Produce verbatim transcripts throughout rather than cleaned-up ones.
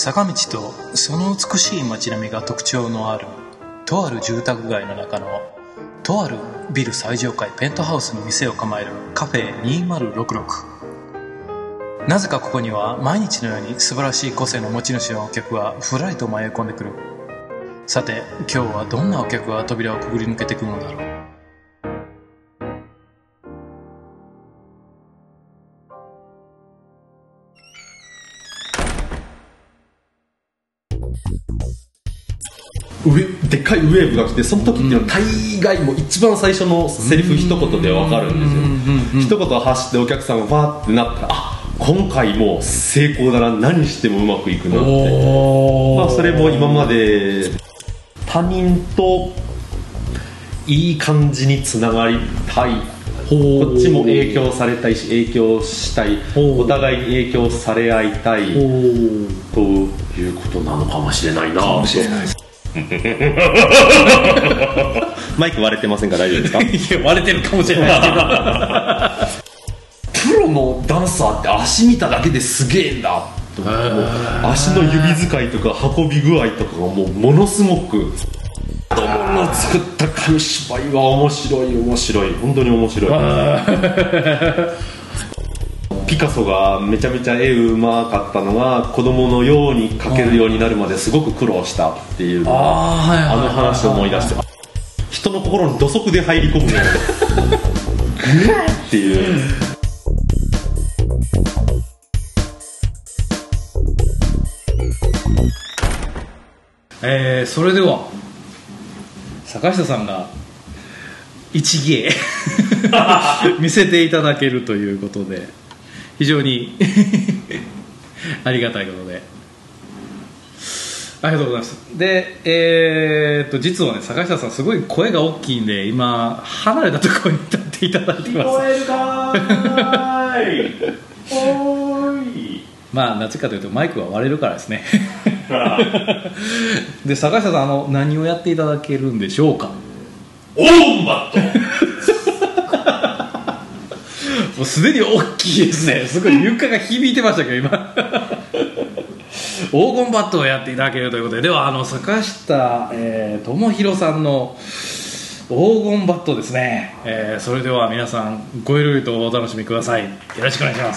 坂道とその美しい街並みが特徴のあるとある住宅街の中のとあるビル最上階ペントハウスに店を構えるカフェにせんろくじゅうろく。なぜかここには毎日のように素晴らしい個性の持ち主のお客がふらりと迷い込んでくる。さて今日はどんなお客が扉をくぐり抜けてくるのだろう。 上でっかいウェーブが来て、その時っていうのは大概もう一番最初のセリフ一言で分かるんですよ。一言発してお客さんがバーってなったら、あ、今回も成功だな、何してもうまくいくなって、まあ、それも今まで他人といい感じにつながりたい、こっちも影響されたいし影響したい、お互いに影響され合いたいということなのかもしれないな。かもしれないです。マイク割れてませんか？大丈夫ですか？ いや割れてるかもしれないですけどプロのダンサーって足見ただけですげえんだと、もう足の指使いとか運び具合とかがもうものすごく、子供の作った紙芝居は面白い面白い本当に面白い。ピカソがめちゃめちゃ絵うまかったのが子供のように描けるようになるまですごく苦労したっていうのは、あの話を思い出して、人の心に土足で入り込むようなグッっていう。 えー、それでは坂下さんが一芸見せていただけるということで非常にありがたいことでありがとうございます。で、えー、っと実はね坂下さんすごい声が大きいんで今離れたところに立っていただいてます。聞こえるかーいおーい。まあなぜかというとマイクが割れるからですねで坂下さん、あの何をやっていただけるんでしょうか？ オーバットもうすでに大きいですね。すごい床が響いてましたけど今黄金バットをやっていただけるということで、ではあの坂下、えー、智博さんの黄金バットですね、えー、それでは皆さんごゆるりとお楽しみください。よろしくお願いします。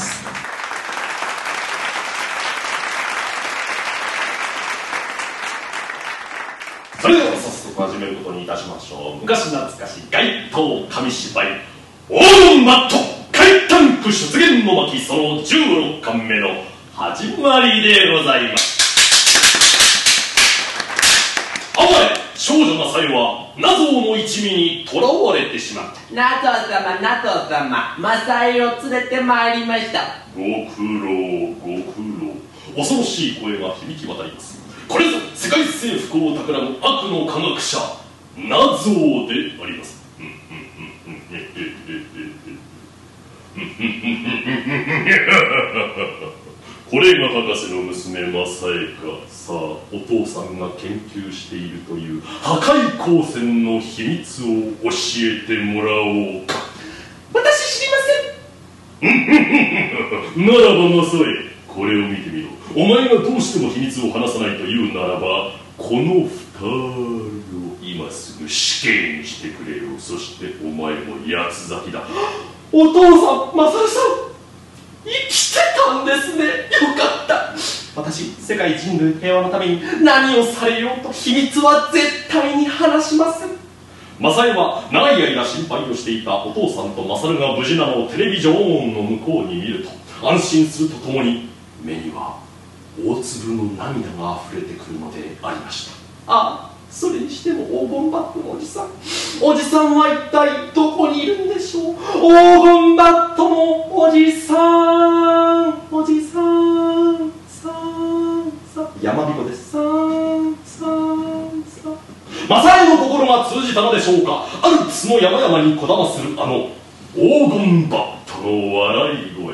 それでは早速始めることにいたしましょう。昔懐かし街頭紙芝居黄金バット怪タンク出現の巻、そのじゅうろっかんめの始まりでございます。あわれ少女なさえは謎の一味に囚われてしまった。 ナト様ナト様、マサイを連れてまいりました。 ご苦労ご苦労。恐ろしい声が響き渡ります。これぞ世界征服を企む悪の科学者ナゾーであります。これが博士の娘マサエか。さあお父さんが研究しているという破壊光線の秘密を教えてもらおうか。 私知りませんならばマサエ、これを見てみろ。お前がどうしても秘密を話さないというならば、この二人を今すぐ死刑にしてくれよ。そしてお前も八つ咲きだ。 お父さん、マサルさん生きてたんですね。よかった。私、世界人類平和のために何をされようと秘密は絶対に話しません。 マサエは長い間心配をしていたお父さんとマサルが無事なのをテレビジョンの向こうに見ると安心するとともに、目には大粒の涙が溢れてくるのでありました。 ああ、それにしても黄金バットのおじさん、おじさんは一体どこにいるんでしょう。黄金バットのおじさん、おじさんさんさん、 山彦です。 さんさんさん。 マサエの心が通じたのでしょうか。アルプスの山々にこだまするあの黄金バットの笑い声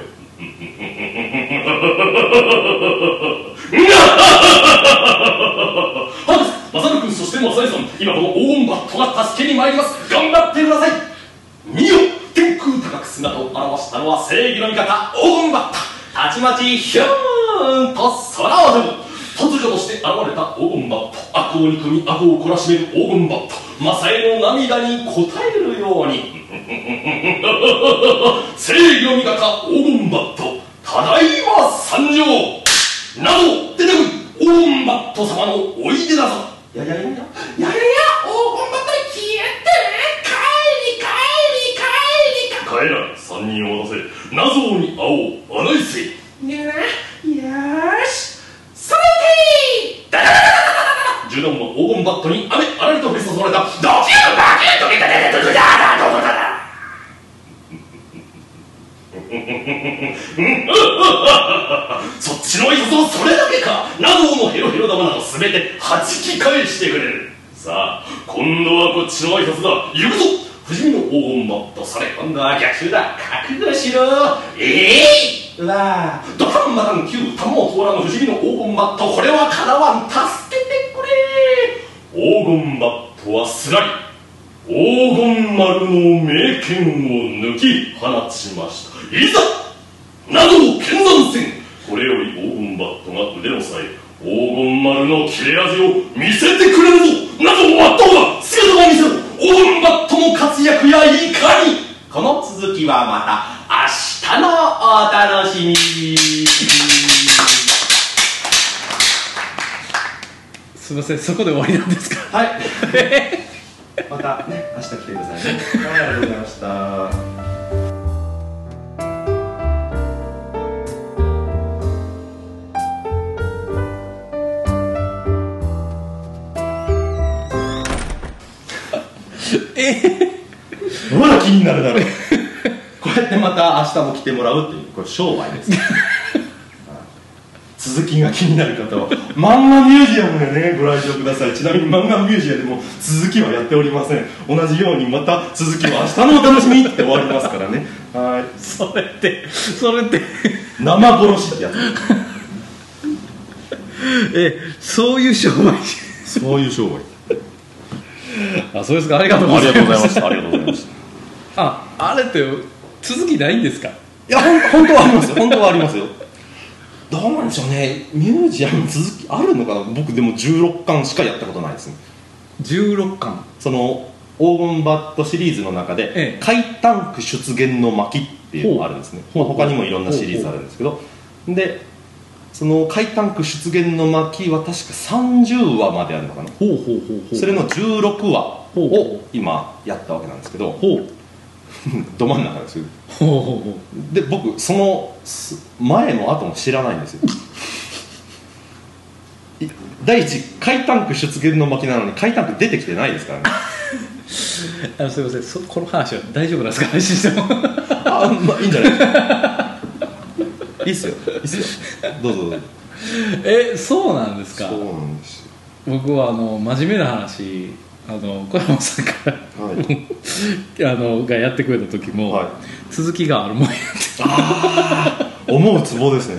マサル君、そしてマサエさん、今この黄金バットが助けに参ります。頑張ってください。見よ、天空高く姿を現したのは正義の味方黄金バット。たちまちヒューンと空を飛ぶ。突かとして現れた黄金バット、悪を憎み悪を懲らしめる黄金バット、マサエの涙に応えるように正義の味方黄金バット、ただいま参上など出てこい。黄金バット様のおいでだぞ。やややややややや黄金バットに消えて帰り帰り帰り帰らん。三人を渡せ。なぞに青を穴いせ。ねえよーしそれてーだだだだだだだ。銃弾は黄金バットに雨あらりと降り注がれた。ドキュードキュードキュードキュードキュードキュードキューそっちの挨拶はそれだけか。などのヘロヘロ玉などすべて弾き返してくれる。さあ今度はこっちの挨拶だ。行くぞ。不死身の黄金バット、それ今度は逆襲だ。覚悟しろ。ええー、うわードタンマタン旧タモ通らぬ不死身の黄金バット、これはかなわん。助けてくれ。黄金バットはすらり黄金丸の名剣を抜き放ちました。いざなどを剣山戦。これより黄金バットが腕のさえ黄金丸の切れ味を見せてくれるぞ。などをあった方が姿を見せろ。黄金バットの活躍やいかに。この続きはまた明日のお楽しみに。 すみません、そこで終わりなんですか。 はいまたね、明日来てくださいね。はい、ありがとうございました。まだ気になるだろうこうやってまた明日も来てもらうっていう、これ商売です続きが気になる方は漫画ミュージアムでねご来場ください。ちなみに漫画ミュージアムでも続きはやっておりません。同じようにまた続きは明日のお楽しみって終わりますからね。はい、 それってそれって生殺しってやつえ、そういう商売そういう商売あ、そうですか。ありがとうございました。 ありがとうございました。 あ、あれって続きないんですか。 いや、ほん本当はありますよ。本当はありますよ。どうなんでしょうね。ミュージアム続きあるのかな。僕でもじゅうろっかんしかやったことないですね。 じゅうろっかん。 その黄金バットシリーズの中で、ええ、怪タンク出現の巻っていうのがあるんですね。まあ、他にもいろんなシリーズあるんですけど、でその怪タンク出現の巻は確かさんじゅうわまであるのかな。 ほうほうほうほう。 それのじゅうろくわを今やったわけなんですけど、ほうど真ん中ですよ。ほうほうほう。で僕その前も後も知らないんですよ第一怪タンク出現の巻なのに怪タンク出てきてないですからねあのすいません、そこの話は大丈夫なんですか。配信してもあ、まあいいんじゃないですかいいっすよ、いいっすよ、どうぞどうぞ。 え、そうなんですか。 そうなんですよ。 僕はあの真面目な話、あの小山さんから、はい、あのがやってくれた時も、はい、続きがあるもんやって。 ああ思うツボですね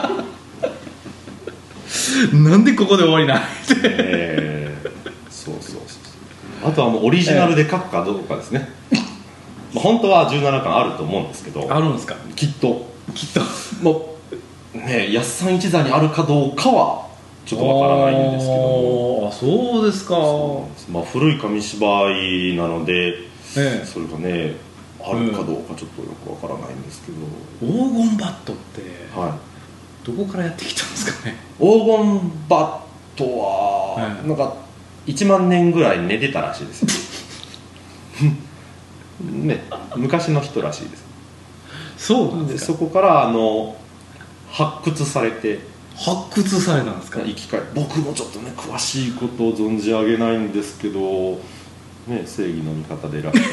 なんでここで終わりなんって、 えー、そうそうそう。あとはもうオリジナルで書くかどうかですね、えーまあ、本当はじゅうななかんあると思うんですけど。 あるんですか。 きっときっともうね、安さん一座にあるかどうかはちょっとわからないんですけども。 あ、そうですか。 まあ、古い紙芝居なので、 ええ、 それがねあるかどうかちょっとよくわからないんですけど、 黄金バットって、 はい、 どこからやってきたんですかね。 黄金バットは、はい、なんかいちまんねんぐらい寝てたらしいですね、昔の人らしいです。 そうなんですか。 でそこからあの発掘されて。 発掘されたんですか。 生き返僕もちょっとね詳しいことを存じ上げないんですけど、ね、正義の味方でいらっしゃって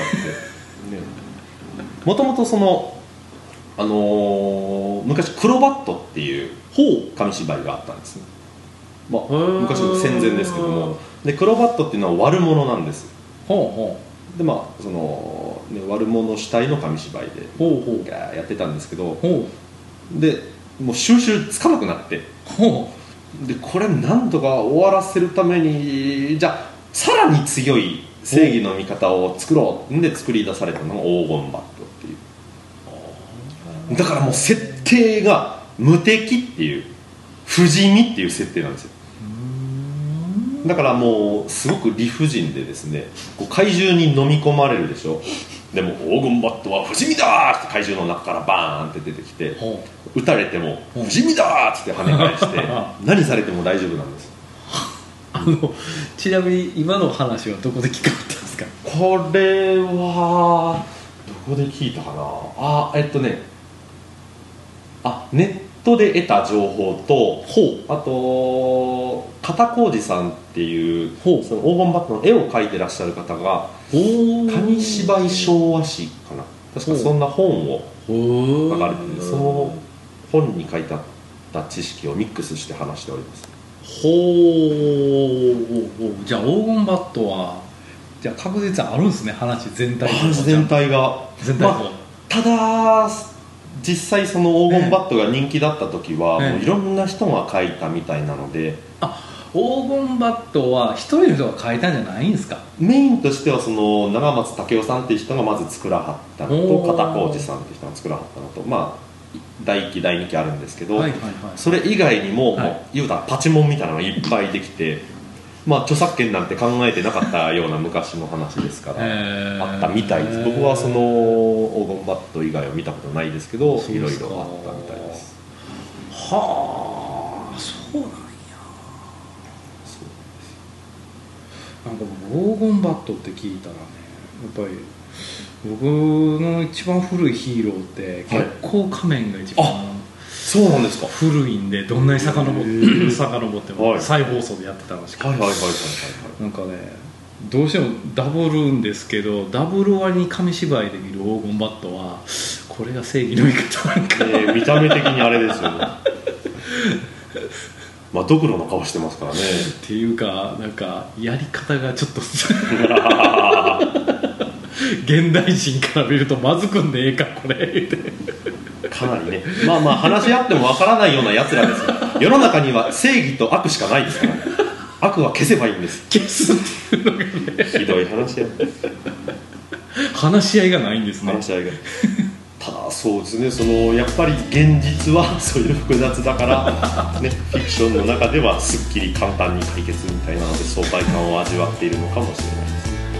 もともとその、あのー、昔クロバットっていう紙芝居があったんですね、まあ、昔の戦前ですけども。でクロバットっていうのは悪者なんです。ほうほう。でまあその、ね、悪者主体の紙芝居でほうほうやってたんですけど、ほうでもう収集つかなくなって、ほうでこれなんとか終わらせるためにじゃあさらに強い正義の味方を作ろうで作り出されたのが黄金バットっていう。だからもう設定が無敵っていう不死身っていう設定なんですよ。うだからもうすごく理不尽でですね、こう怪獣に飲み込まれるでしょ。でも黄金バットは不死身だーって怪獣の中からバーンって出てきて、撃たれても不死身だーって跳ね返して何されても大丈夫なんです。 あのちなみに今の話はどこで聞かれたんですか？ これはどこで聞いたかなあ。えっとねあネットで得た情報と、あと片浩二さんっていうその黄金バットの絵を描いてらっしゃる方が紙芝居昭和史かな、確かそんな本を書かれていて、その本に書いてあった知識をミックスして話しております。 ほう、じゃあ黄金バットはじゃあ確実にあるんですね、話全体話全体が全体が、 まあ、ただ実際その黄金バットが人気だった時は、ええ、もういろんな人が描いたみたいなので、 あ、黄金バットは一人の人が描いたんじゃないんですか？ メインとしてはその長松武雄さんっていう人がまず作らはったのと、片浩二さんっていう人が作らはったのと、まあだいいちだいにきあるんですけど、はいはいはい、それ以外にも、はい、もう言うたらパチモンみたいなのがいっぱいできて、まあ著作権なんて考えてなかったような昔の話ですからあったみたいです。僕はその黄金バット以外は見たことないですけど、いろいろあったみたいです。 はあ、そうなんや。なんか黄金バットって聞いたらね、やっぱり僕の一番古いヒーローって月光仮面が一番、はい、 そうなんですか。 古いんで、どんなに遡って遡っても再放送でやってたらしくて、なんかね、どうしてもダブるんですけど、ダブル割りに紙芝居で見る黄金バットはこれが正義の味方なんか、 えー、見た目的にあれですよねまあドクロの顔してますからね。 っていうか、なんかやり方がちょっと現代人から見るとまずくんでええかこれってかなりね、まあまあ話し合ってもわからないようなやつらですから、世の中には正義と悪しかないですから悪は消せばいいんです。 消すっていうのがね、 ひどい話し合い話し合いがないんですね。 話し合いがただそうですね、そのやっぱり現実はそういう複雑だからね、フィクションの中ではすっきり簡単に解決みたいなので相対感を味わっているのかもしれないですね。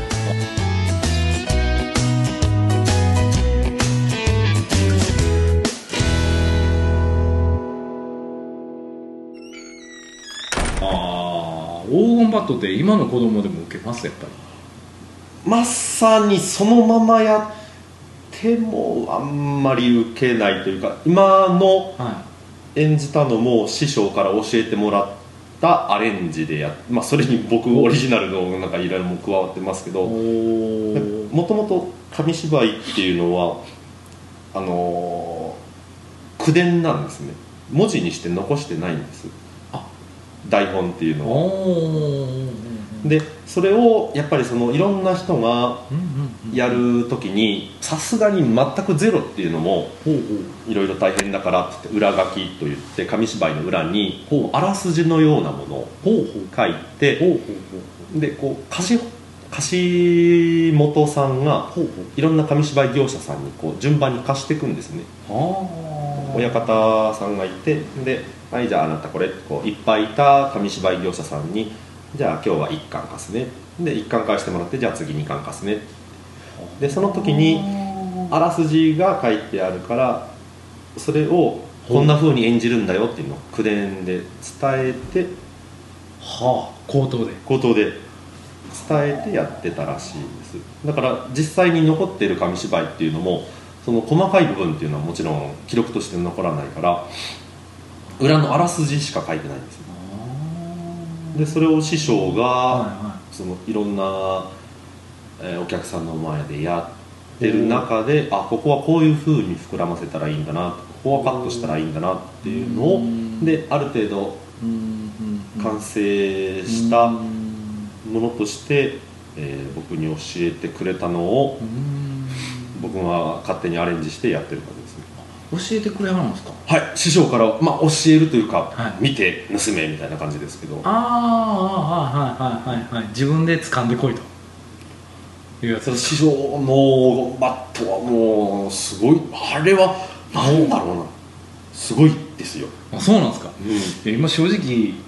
ああ、黄金バットって今の子供でも受けます？やっぱりまさにそのままやってもあんまり受けないというか、今の演じたのも師匠から教えてもらったアレンジでやっ、まあ、それに僕オリジナルのなんかいろいろも加わってますけど、もともと紙芝居っていうのはあのー、口伝なんですね。文字にして残してないんです、台本っていうのは。でそれをやっぱりそのいろんな人がやるときにさすがに全くゼロっていうのもいろいろ大変だからって裏書きといって紙芝居の裏にあらすじのようなものを書いて、でこう貸し貸元さんがいろんな紙芝居業者さんにこう順番に貸していくんですね。親方さんがいて、で、はい、じゃああなたこれこういっぱいいた紙芝居業者さんに、じゃあ今日はいっかん貸すね、でいっかん貸してもらって、じゃあ次にかん貸すね、でその時にあらすじが書いてあるから、それをこんな風に演じるんだよっていうのを口伝で伝えて、 はあ、口頭で口頭で伝えてやってたらしいです。だから実際に残っている紙芝居っていうのも、その細かい部分っていうのはもちろん記録として残らないから、裏のあらすじしか書いてないんですよ。でそれを師匠が、はいはい、そのいろんな、えー、お客さんの前でやってる中で、あ、ここはこういう風に膨らませたらいいんだな、ここはカットしたらいいんだなっていうのを、である程度完成したものとして、えー、僕に教えてくれたのを僕が勝手にアレンジしてやってる感じですね。 教えてくれはるんですか？ はい、師匠から、まあ、教えるというか、はい、見て盗めみたいな感じですけど、 ああ、はいはいはいはい、自分で掴んでこいというやつ。 師匠のバットはもうすごい、あれはなんだろうな、すごいですよ。 あ、そうなんですか、 うん、 今正直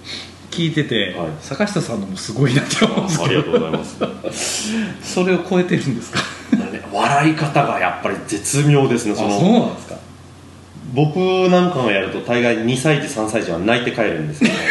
聞いてて、 はい、 坂下さんのもすごいなって思うんですけど、 ありがとうございますそれを超えてるんですか？ 笑い方がやっぱり絶妙ですね。そのあ、そうなんですか。 僕なんかがやると大概にさい児さんさい児は泣いて帰るんですけど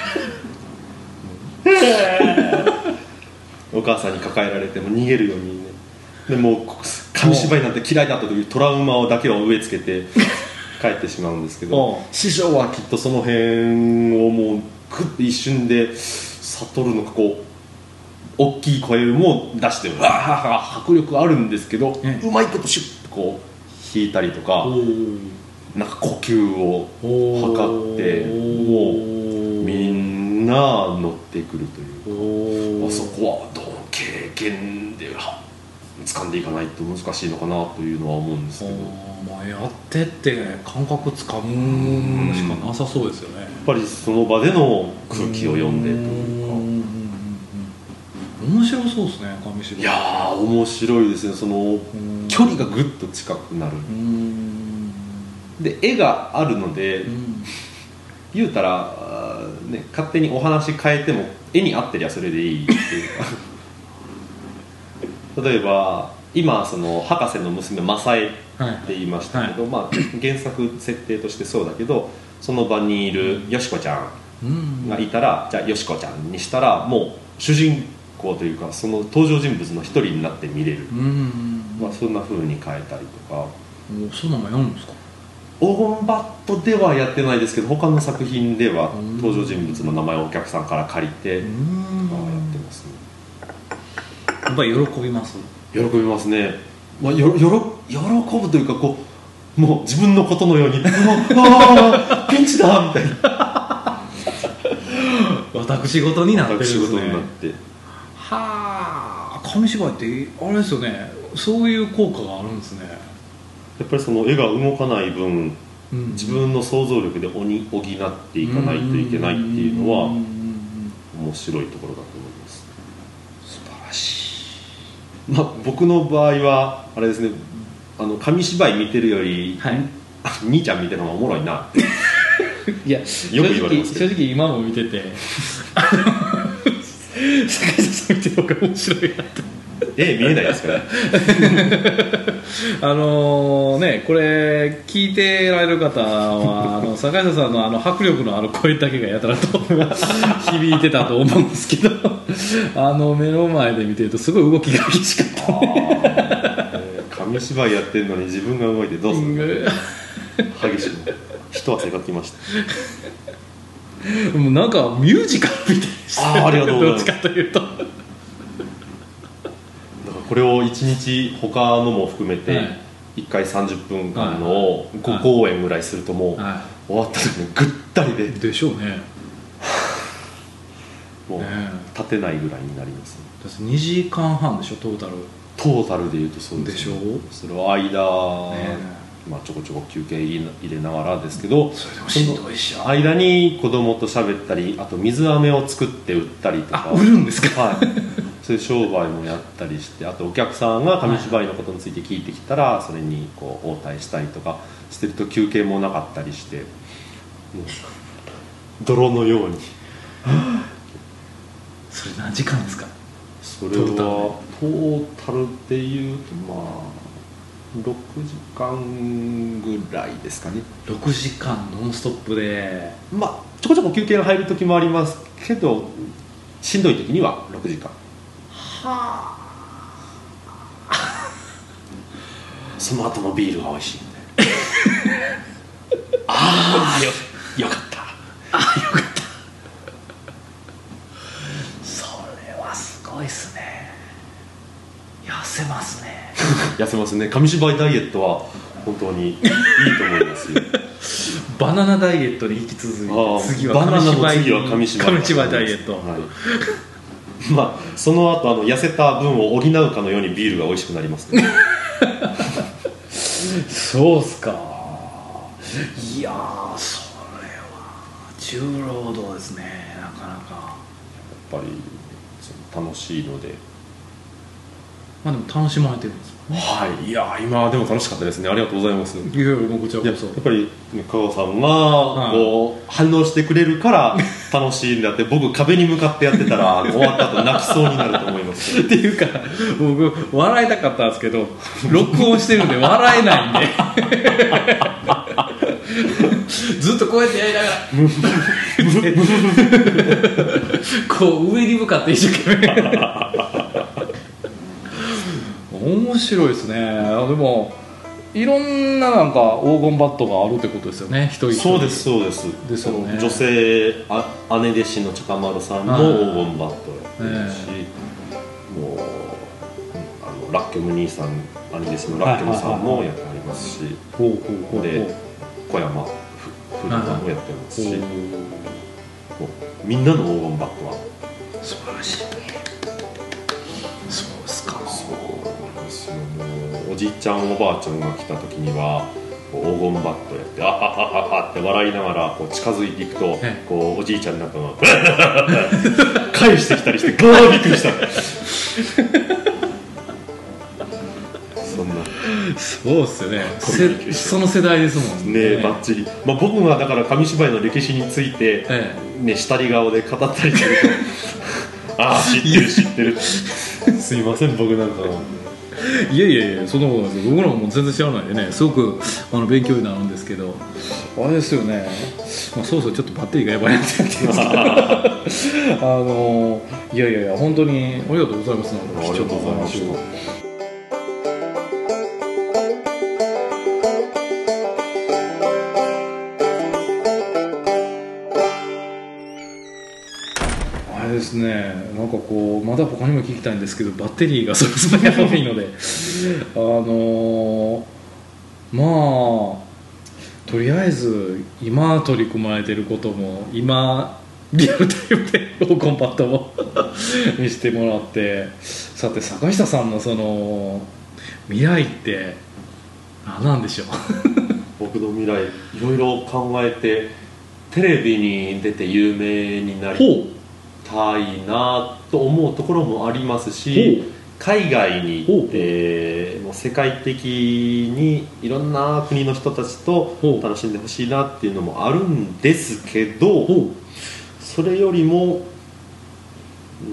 お母さんに抱えられても逃げるようにね、でもう紙芝居なんて嫌いだった時トラウマをだけを植え付けて帰ってしまうんですけど、師匠はきっとその辺をもうグッて一瞬で悟るのか、こう大きい声も出してわー迫力あるんですけど、 ええ、 うまいことシュッとこう引いたりとか、なんか呼吸を測ってもうみんな乗ってくるというか、そこはどう経験で掴んでいかないと難しいのかなというのは思うんですけど、 まあ、やってって感覚つかむしかなさそうですよね。やっぱりその場での空気を読んでというか、 面白そうですね、紙芝居。 いやー面白いですね。その距離がぐっと近くなる。で絵があるので、言うたら、ね、勝手にお話変えても絵に合ってりゃそれでいいっていうか例えば今その博士の娘マサエって言いましたけど、はいはい、まあ、原作設定としてそうだけど、その場にいるよしこちゃんがいたら、じゃあよしこちゃんにしたらもう主人公というかその登場人物の一人になって見れる、まあ、そんな風に変えたりとか。 そんなのやるんですか？ 黄金バットではやってないですけど、他の作品では登場人物の名前をお客さんから借りて、まあ、やってますね。 やっぱり喜びます？ 喜びますね、まあ、よよろ喜ぶというか、こうもう自分のことのようにああピンチだみたいな私事になってるんですね。 私事になって、 はあ、紙芝居ってあれですよね、そういう効果があるんですね。 やっぱりその絵が動かない分、うん、自分の想像力で補っていかないといけないっていうのは面白いところだと思います。 素晴らしい。 まあ、僕の場合はあれですね、あの紙芝居見てるより、はい、兄ちゃん見てるのがおもろいなっていや、 よく言われますけど、 正直今も見てて坂下さん見てる方が面白いなってえ見えないですからあのね、これ聞いてられる方はあの坂下さんのあの迫力のある声だけがやたらと響いてたと思うんですけどあの目の前で見てるとすごい動きが激しかったねえー、紙芝居やってるのに自分が動いてどうする激しい一汗かきましたもうなんかミュージカルみたいでした。 あありがとうございます。 どっちかというとこれをいちにち他のも含めていっかいさんじゅっぷんかんのをご公演ぐらいするともう終わった時にぐったりででしょうねもう立てないぐらいになりますね。 だってにじかんはんでしょ、トータルトータルでいうとそうですね。 でしょう。 それを間、ね、まあ、ちょこちょこ休憩入れながらですけど、 それでもしんどいし、 間に子供と喋ったり、あと水飴を作って売ったりとか。 あ、売るんですか？ はいそういう商売もやったりして、あとお客さんが紙芝居のことについて聞いてきたらそれにこう応対したりとかしてると休憩もなかったりして、もう泥のようにそれ何時間ですか？ それはトータルでいうとまあろくじかんぐらいですかね。 ろくじかんノンストップで、 まあちょこちょこ休憩が入る時もありますけど、しんどい時にはろくじかん。はあその後のビールが美味しいんでああ よ, よかったあよかったそれはすごいっすね。痩せますね痩せますね。紙芝居ダイエットは本当にいいと思いますよバナナダイエットに引き続いて次は紙芝居紙芝居ダイエット、はいまあ、その後あの痩せた分を補うかのようにビールが美味しくなりますねそうっすか。いやーそれは重労働ですね、なかなか。 やっぱり楽しいので、 まあでも楽しまれてるんですもんね。 ね。 はい、いや今でも楽しかったですね。ありがとうございます。 いやいやもうこちらいやこそやっぱり、ね、香川さんがこう反応してくれるから楽しいんだって僕壁に向かってやってたら終わった後泣きそうになると思いますっていうか僕笑いたかったんですけど録音してるんで笑えないんでずっとこうやってやりながらこう上に向かって一生懸命面白いですね。でもいろんななんか黄金バットがあるってことですよね。一人一人そうですそうですですよね。 女性あ姉弟子の茶丸さんも黄金バットやってるし、もうあのラッキョム兄さん兄弟子のラッキョムさんもやってありますし、 ほうほうほうほうで小山ふ古田もやってますし、 ほうもうみんなの黄金バットは素晴らしい。そうですか。 そうなんですよ。もうおじいちゃんおばあちゃんが来た時にはこう黄金バットやってあははははって笑いながらこう近づいていくと、 ええこうおじいちゃんになったのが返してきたりしてガーッびっくりしたそんなそうっすよね。せその世代ですもんねえバッチリ、まあ、僕がだから紙芝居の歴史について、 えね、下り顔で語ったりするとああ知ってる知ってるすいません僕なんかえ、いやいやいやそんなことないですよ。僕らももう全然知らないんでねすごくあの勉強になるんですけどあれですよね、まあ、そうそうちょっとバッテリーがやばいなって言ってるんですけどあのいやいやいや本当にありがとうございます。なんかありがとうございました。 あれですね、なんかこうまだ他にも聞きたいんですけどバッテリーがそろそろやばいのであのー、まあとりあえず今取り組まれてることも今リアルタイムで黄金バットも見せてもらって、さて坂下さんのその未来って何なんでしょう僕の未来いろいろ考えてテレビに出て有名になりほうたいなと思うところもありますし、海外に行ってもう世界的にいろんな国の人たちと楽しんでほしいなっていうのもあるんですけど、それよりも、うん、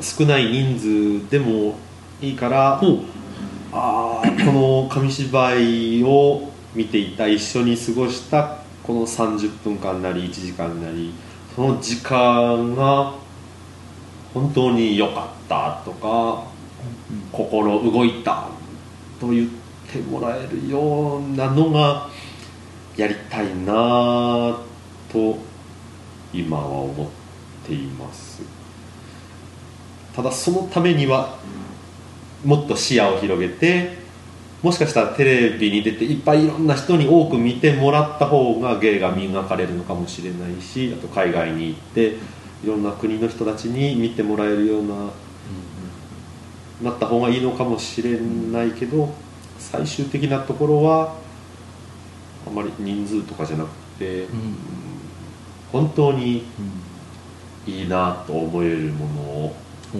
少ない人数でもいいからあこの紙芝居を見ていた一緒に過ごしたこのさんじゅっぷんかんなりいちじかんなりその時間が本当に良かったとか、うん、心動いたと言ってもらえるようなのがやりたいなと今は思っています。ただそのためにはもっと視野を広げて、もしかしたらテレビに出ていっぱいいろんな人に多く見てもらった方が芸が磨かれるのかもしれないし、あと海外に行っていろんな国の人たちに見てもらえるような、うんうん、なった方がいいのかもしれないけど、最終的なところはあまり人数とかじゃなくて、うん、本当にいいなと思えるものを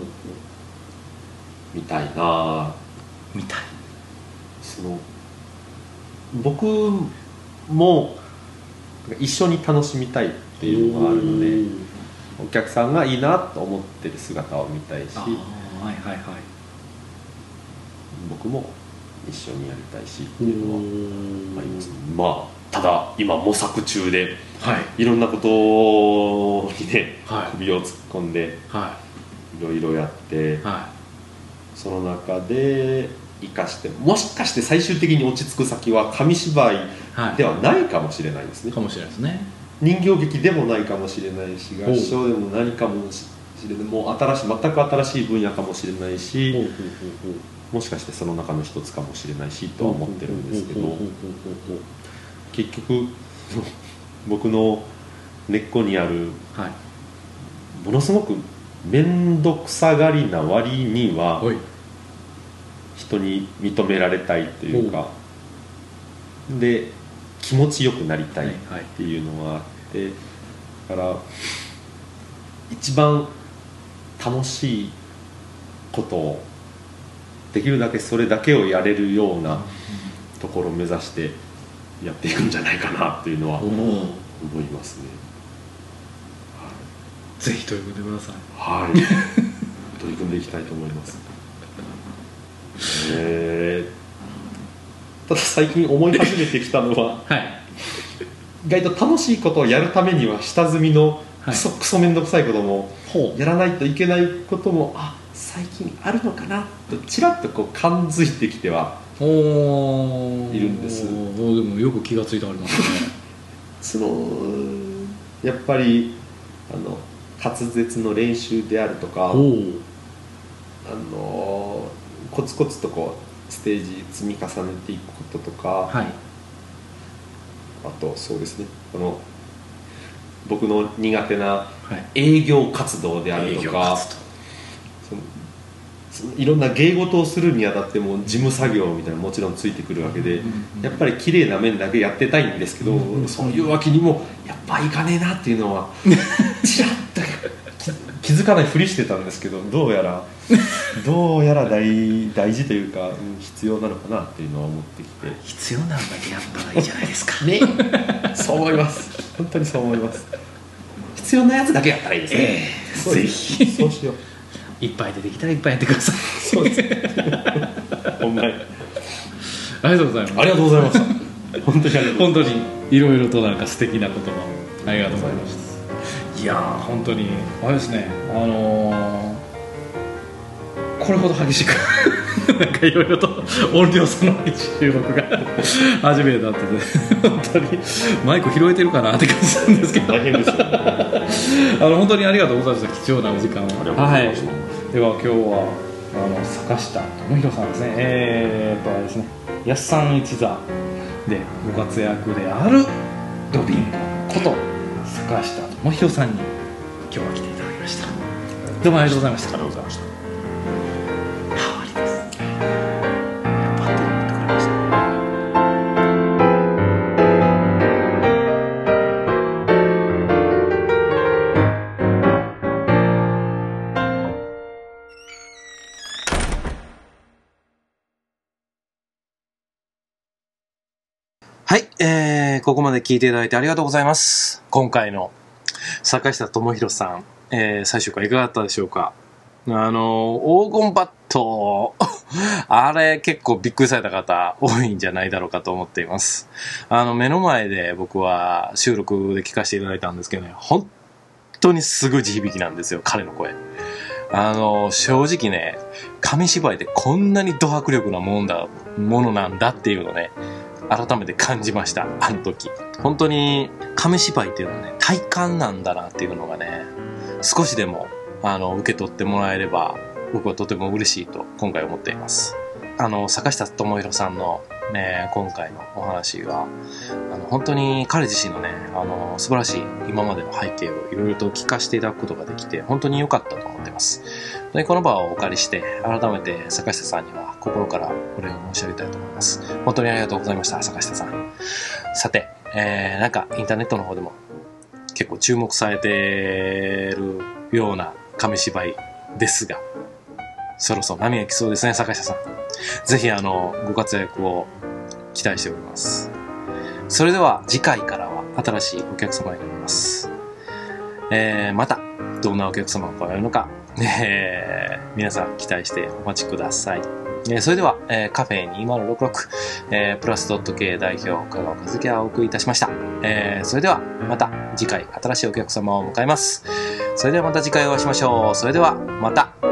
見たいな。 見たい。 その僕も一緒に楽しみたいっていうのがあるので、お客さんがいいなと思ってる姿を見たいし、 はいはいはい、 僕も一緒にやりたいしっていうのはあります。まあただ今模索中で、はい、いろんなことにね、はい、首を突っ込んで、はい、いろいろやって、はい、その中で生かして、もしかして最終的に落ち着く先は紙芝居ではないかもしれないですね、 はい、かもしれないですね。 人形劇でもないかもしれないし、合唱でも何かもしれない、もう新しい全く新しい分野かもしれないし、ほうほうほうほう、もしかしてその中の一つかもしれないしとは思ってるんですけど、結局僕の根っこにある、はい、ものすごく面倒くさがりな割には人に認められたいというかで気持ちよくなりたいっていうのがあって、はいはい、だから一番楽しいことをでできるだけそれだけをやれるようなところを目指してやっていくんじゃないかなっていうのは思いますね。 ぜひ取り組んでください。 はい取り組んでいきたいと思います。えー、ただ最近思い始めてきたのは、はい、意外と楽しいことをやるためには下積みのクソ、はい、クソめんどくさいこともやらないといけないこともあ最近あるのかなとちらっとこう感づいてきてはいるんです。 おでもよく気がついてありますねそのやっぱりあの滑舌の練習であるとかあのコツコツとこうステージ積み重ねていくこととか、はい、あとそうですねこの僕の苦手な営業活動であるとか、はい、そのそのいろんな芸事をするにあたっても事務作業みたいなのもちろんついてくるわけで、うんうん、やっぱり綺麗な面だけやってたいんですけど、うんうん、そういうわけにもやっぱいかねえなっていうのはちらっと気づかないふりしてたんですけどどうやらどうやら 大, 大事というか、うん、必要なのかなっていうのは思ってきて必要なんだけやったらいいじゃないですかねそう思います本当にそう思います必要なやつだけやったらいいですね、 えー、ぜひそうしよういっぱい出てきたらいっぱいやってくださいそうですほんまにありがとうございます。 ありがとうございました本当にありがとうございます。 本当にいろいろとなんか素敵な言葉をありがとうございました。いやー本当にあれですねあのー、これほど激しくなんかいろいろと音量差の収録が初めてだったので本当にマイク拾えてるかなって感じなんですけど大変ですよあの本当にありがとうございました貴重なお時間を。はい、では今日はあの坂下智博さんですねえー、っとあれですね安さん一座でご活躍であるドビンゴこと坂下智博さんに今日は来ていただきました。どうもありがとうございました。 ありがとうございました。 ハワリです。バッテリー持ってくれました。はい、えー、ここまで聞いていただいてありがとうございます。今回の坂下智博さん、えー、最終回いかがだったでしょうか。あの黄金バットあれ結構びっくりされた方多いんじゃないだろうかと思っています。あの目の前で僕は収録で聞かせていただいたんですけどね本当にすごい地響きなんですよ彼の声。あの正直ね紙芝居でこんなにド迫力なもんだものなんだっていうのね改めて感じました。あの時本当に紙芝居っていうのはね体感なんだなっていうのがね少しでもあの受け取ってもらえれば僕はとても嬉しいと今回思っています。あの坂下智博さんの、ね、今回のお話はあの本当に彼自身のねあの素晴らしい今までの背景をいろいろと聞かせていただくことができて本当に良かったと思っています。でこの場をお借りして改めて坂下さんには心からお礼を申し上げたいと思います。本当にありがとうございました坂下さん。さて、えー、なんかインターネットの方でも結構注目されてるような紙芝居ですがそろそろ波が来そうですね坂下さん。ぜひあのご活躍を期待しております。それでは次回からは新しいお客様になります。えー、またどんなお客様が来られるのか、えー、皆さん期待してお待ちください。えー、それでは、えー、カフェにせんろくじゅうろく、えー、プラスドット系代表香川和樹がお送りいたしました。えー、それではまた次回新しいお客様を迎えます。それではまた次回お会いしましょう。それではまた。